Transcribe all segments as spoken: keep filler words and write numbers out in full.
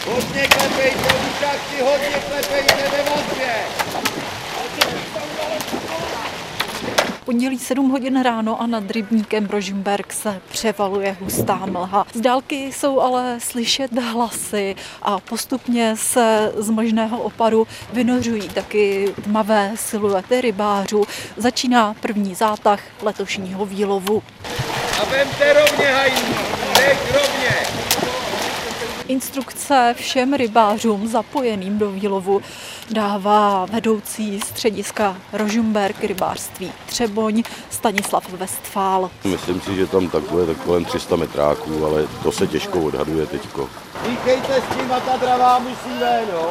Hodně klepejte, ušáci, hodně klepejte ve vazbě. Pondělí sedm hodin ráno a nad rybníkem Rožmberk se převaluje hustá mlha. Z dálky jsou ale slyšet hlasy a postupně se z možného opadu vynořují taky tmavé siluety rybářů. Začíná první zátah letošního výlovu. A vemte rovně, hajní, teď rovně. Instrukce všem rybářům zapojeným do výlovu dává vedoucí střediska Rožmberk rybářství Třeboň Stanislav Westfál. Myslím si, že tam takové tak kolem tři sta metráků, ale to se těžko odhaduje teďko. Říkejte s tím a ta dravá musí ven, jo.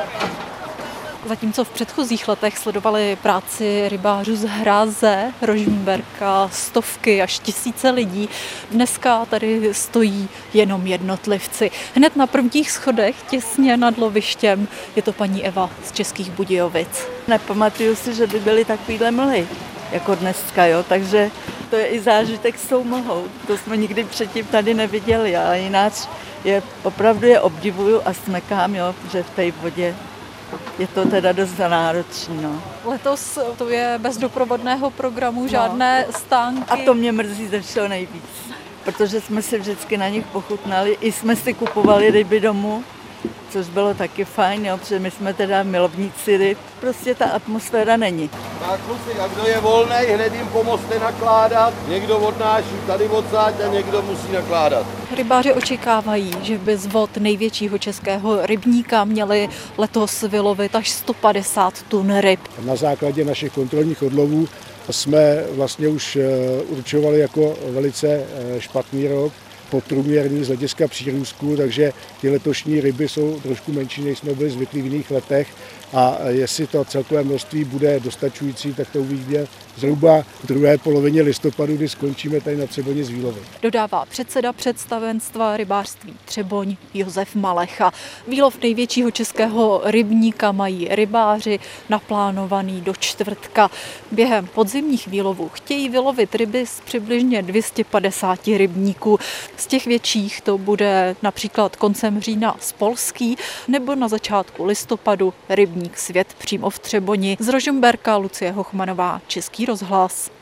Zatímco v předchozích letech sledovali práci rybářů z hráze Rožmberka stovky až tisíce lidí, dneska tady stojí jenom jednotlivci. Hned na prvních schodech, těsně nad lovištěm, je to paní Eva z Českých Budějovic. Nepamatuju si, že by byly takovýhle mlhy, jako dneska, jo, takže to je i zážitek s tou mlhou. To jsme nikdy předtím tady neviděli, ale jinak je, opravdu je obdivuju a smekám, jo, že v té vodě je to teda dost náročné. No. Letos to je bez doprovodného programu, žádné no. stánky. A to mě mrzí ze všeho nejvíc, protože jsme si vždycky na nich pochutnali, i jsme si kupovali ryby domů, což bylo taky fajn, jo, protože my jsme teda milovníci ryb. Prostě ta atmosféra není. Tak kluci, a kdo je volnej, hned jim pomozte nakládat. Někdo odnáší tady odsáď a někdo musí nakládat. Rybáři očekávají, že by z vod největšího českého rybníka měli letos vylovit až sto padesát tun ryb. Na základě našich kontrolních odlovů jsme vlastně už určovali jako velice špatný rok, podprůměrný z hlediska přírůstku, takže ty letošní ryby jsou trošku menší, než jsme byli zvyklí v jiných letech. A jestli to celkové množství bude dostačující, tak to uvidíme zhruba v druhé polovině listopadu, kdy skončíme tady na Třeboni s výlovem. Dodává předseda představenstva rybářství Třeboň Josef Malecha. Výlov největšího českého rybníka mají rybáři naplánovaný do čtvrtka. Během podzimních výlovů chtějí vylovit ryby z přibližně dvě stě padesát rybníků. Z těch větších to bude například koncem října Spolský nebo na začátku listopadu rybník Svět přímo v Třeboni. Z Rožmberka Lucie Hochmanová, Český rozhlas.